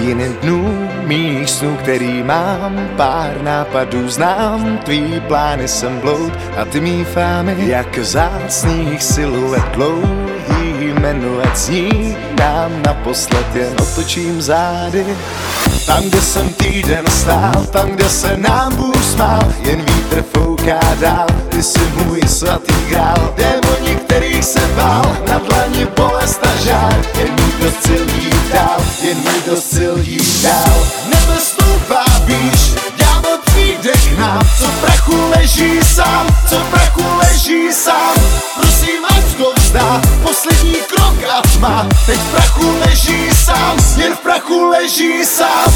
jiným dnů mých snů, který mám, pár nápadů znám, tvý plány jsem bloud a ty mý fámy, jak vzácných siluet dlouhý menuet zní, nám naposled jen otočím zády. Tam, kde jsem týden stál, tam, kde se nám Bůh smál, jen vítr fouká dál, ty jsi můj svatý grál. Démoni, kterých se bál, na dlani bolest a žár, jen můj dost sil jít dál, jen můj dost sil jít dál. Nebe stoupá výš, ďábel přijde k nám, co v prachu leží sám, co v prachu leží sám. Prosím, ať to vzdá, poslední krok a tma, teď v prachu leží sám, jen v prachu leží sám.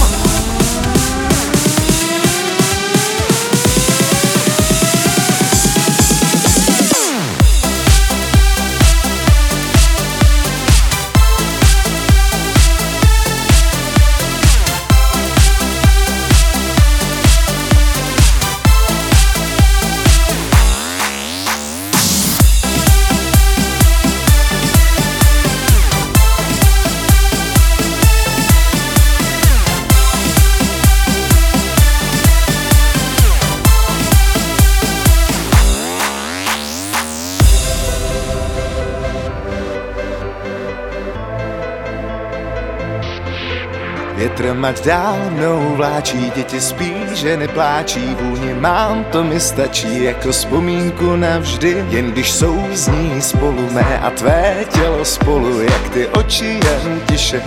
Větrem ať dál mnou vláčí, děti spí, že nepláčí, vůni mám, to mi stačí jako vzpomínku navždy. Jen když souzní spolu mé a tvé tělo spolu, jak ty oči jen tiše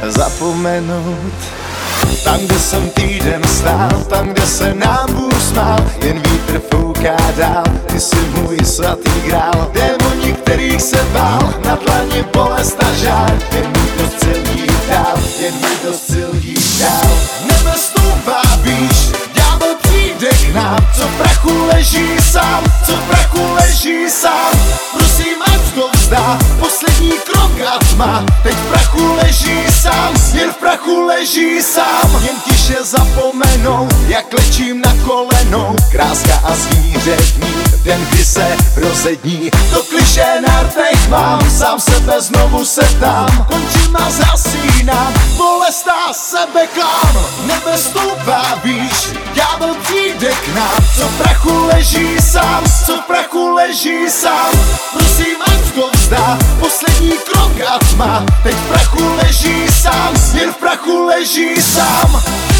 zapomenout. Tam, kde jsem týden stál, tam, kde se nám Bůh smál, jen vítr fouká dál, ty jsi můj svatý grál. Démoni, kterých se bál, na dlani bolest a žár, jen můj dost sil jít dál, jen můj dost sil jít dál. Nebe stoupá výš, ďábel přijde k nám, co v prachu leží sám, co v prachu leží sám. Prosím, ať to vzdá, poslední krok a tma, teď v prachu leží sám, jen v prachu leží sám. Jen tiše zapomenou, jak lečím na kolenou, kráska a zvířetní, den, kdy se rozední. To klišé na rtech mám, sám sebe znovu se ptám, končím a zasínám, bolest a sebeklám. Nebe stoupá výš, ďábel přijde k nám, co v prachu leží sám, co v prachu leží sám. Prosím, ať to vzdá, poslední krok a tma, teď v prachu leží sám, jen v prachu leží sám.